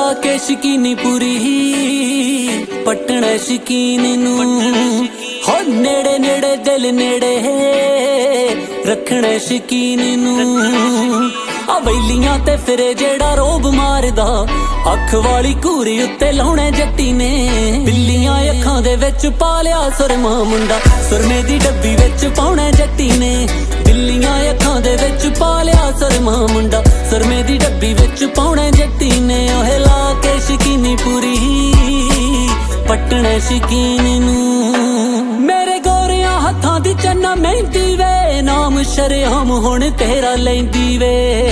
ਕੇ ਸ਼ਕੀਨੀ ਪੂਰੀ ਪਟਣਾ ਸ਼ਕੀਨ ਨੂੰ ਹੋ ਨੇੜੇ ਨੇੜੇ ਦਿਲ ਨੇੜੇ ਰੱਖਣਾ ਸ਼ਕੀਨ ਨੂੰ ਆ ਵੈਲੀਆਂ ਤੇ ਫਿਰੇ ਜਿਹੜਾ ਰੋਬ ਮਾਰਦਾ ਅੱਖ ਵਾਲੀ ਘੂਰੀ ਉੱਤੇ ਲਾਉਣੇ ਜੱਟੀ ਨੇ ਬਿੱਲੀਆਂ ਅੱਖਾਂ ਦੇ ਵਿੱਚ ਪਾ ਲਿਆ ਸੁਰਮਾ ਮੁੰਡਾ ਸੁਰਮੇ ਦੀ ਡੱਬੀ ਵਿੱਚ ਪਾਉਣਾ ਜੱਟੀ ਨੇ ਬਿੱਲੀਆਂ ਅੱਖਾਂ ਦੇ ਵਿੱਚ ਪਾ ਲਿਆ ਸੁਰਮਾ ਮੁੰਡਾ ਸੁਰਮੇ ਦੀ ਡੱਬੀ ਵਿੱਚ ਪਾਉਣਾ ਜੱਟੀ ਨੇ ਓਏ ਲਾ ਕੇ ਸ਼ਕੀਨੀ ਪੂਰੀ ਪਟਣਾ ਸ਼ਕੀਨ ਨੂੰ ਮੇਰੇ ਗੋਰਿਆਂ ਹੱਥਾਂ ਦੀ ਚੰਨਾ ਮਹਿੰਦੀ ਵੇ ਨਾਮ ਸ਼ਰੇਆਮ ਹੁਣ ਤੇਰਾ ਲੈਂਦੀ ਵੇ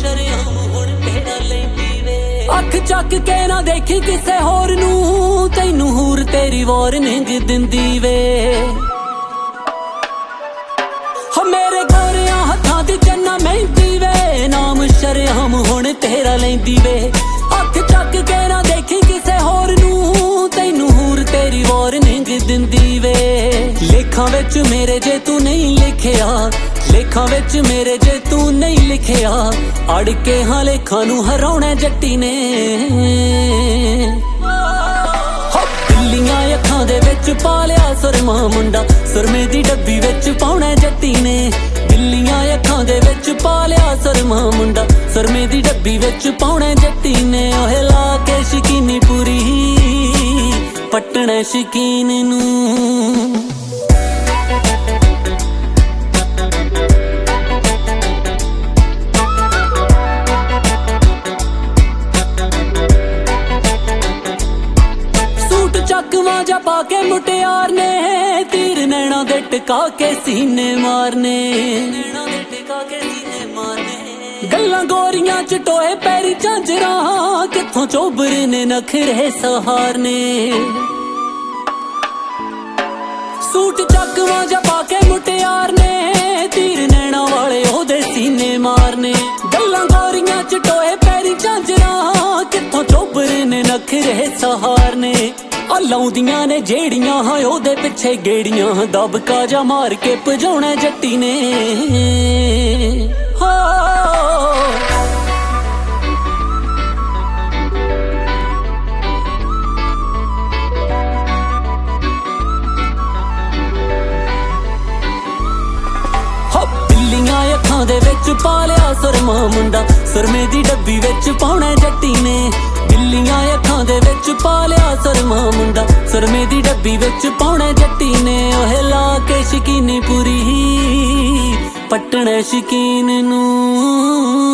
ਅੱਖ ਚੱਕ ਕੇ ਨਾ ਦੇਖੀ ਕਿਸੇ ਹੋਰ ਨੂੰ ਤੈਨੂੰ ਹੂਰ ਤੇਰੀ ਵਾਰਨਿੰਗ ਦਿੰਦੀ ਵੇ ਹੋ ਮੇਰੇ ਗੋਰਿਆਂ ਹੱਥਾਂ ਦੀ ਚੰਨਾ ਮਹਿੰਦੀ ਵੇ ਨਾਮ ਸ਼ਰੇਆਮ ਹੁਣ ਤੇਰਾ ਲੈਂਦੀ ਵੇ ਅੱਖ ਚੱਕ ਕੇ ਨਾ ਦੇਖੀ ਕਿਸੇ ਹੋਰ ਨੂੰ ਤੈਨੂੰ ਹੂਰ ਤੇਰੀ ਵਾਰਨਿੰਗ ਦਿੰਦੀ ਵੇ ਲੇਖਾਂ ਵਿੱਚ ਮੇਰੇ ਜੇ ਤੂੰ ਨਹੀਂ ਲਿਖਿਆ ਲੇਖਾਂ ਵਿੱਚ ਮੇਰੇ ਜੇ ਤੂੰ ਨਹੀਂ ਲਿਖਿਆ ਅੜ ਕੇ ਹਾਂ ਲੇਖਾਂ ਨੂੰ ਹਰਾਉਣਾ ਜੱਟੀ ਨੇ ਬਿੱਲੀਆਂ ਅੱਖਾਂ ਦੇ ਵਿੱਚ ਪਾ ਲਿਆ ਸੁਰਮਾ ਮੁੰਡਾ ਸੁਰਮੇ ਦੀ ਡੱਬੀ ਵਿੱਚ ਪਾਉਣਾ ਜੱਟੀ ਨੇ ਬਿੱਲੀਆਂ ਅੱਖਾਂ ਦੇ ਵਿੱਚ ਪਾ ਲਿਆ ਸੁਰਮਾ ਮੁੰਡਾ ਸੁਰਮੇ ਦੀ ਡੱਬੀ ਵਿੱਚ ਪਾਉਣਾ ਜੱਟੀ ਨੇ ਓਏ ਲਾ ਕੇ ਸ਼ਕੀਨੀ ਪੂਰੀ ਪਟਣਾ ਸ਼ਕੀਨ ਨੂੰ ਚੱਕਵਾਂ ਜਾ ਪਾ ਕੇ ਮੁਟਿਆਰ ਨੇ ਤੀਰ ਨੈਣਾ ਦੇ ਟਿਕਾ ਕੇ ਸੀਨੇ ਮਾਰਨੇ ਗੱਲਾਂ ਗੋਰੀਆਂ ਚ ਟੋਏ ਪੈਰੀ ਝਾਂਜਰਾਂ ਕਿੱਥੋਂ ਚੋਬਰ ਨੇ ਨਖਰੇ ਸਹਾਰਨੇ ਸੂਟ ਚੱਕਵਾਂ ਜਾ ਪਾ ਕੇ ਮੁਟਿਆਰ ਨੇ ਤੀਰ ਨੈਣਾ ਵਾਲੇ ਉਹਦੇ ਸੀਨੇ ਮਾਰਨੇ ਗੱਲਾਂ ਗੋਰੀਆਂ ਚ ਟੋਏ ਪੈਰੀ ਝਾਂਜਰਾਂ ਕਿੱਥੋਂ ਚੋਬਰ ਨੇ ਨਖਰੇ ਸਹਾਰਨੇ ਲਾਉਂਦੀਆਂ ਨੇ ਜਿਹੜੀਆਂ ਹਾਂ ਉਹਦੇ ਪਿੱਛੇ ਗੇੜੀਆਂ ਦਬਕਾ ਜਾ ਮਾਰ ਕੇ ਭਜਾਉਣਾ ਜੱਟੀ ਨੇ ਬਿੱਲੀਆਂ ਅੱਖਾਂ ਦੇ ਵਿੱਚ ਪਾ ਲਿਆ ਸੁਰਮਾ ਮੁੰਡਾ ਸੁਰਮੇ ਦੀ ਡੱਬੀ ਵਿੱਚ ਪਾਉਣਾ ਜੱਟੀ ਨੇ ਬਿੱਲੀਆਂ ਅੱਖਾਂ ਦੇ ਵਿੱਚ ਪਾ ਲਿਆ ਸੁਰਮਾ ਮੁੰਡਾ ਸੁਰਮੇ ਦੀ ਡੱਬੀ ਵਿੱਚ ਪਾਉਣਾ ਜੱਟੀ ਨੇ ਓਏ ਲਾ ਕੇ ਸ਼ਕੀਨੀ ਪੂਰੀ ਪਟਣਾ ਸ਼ਕੀਨ ਨੂੰ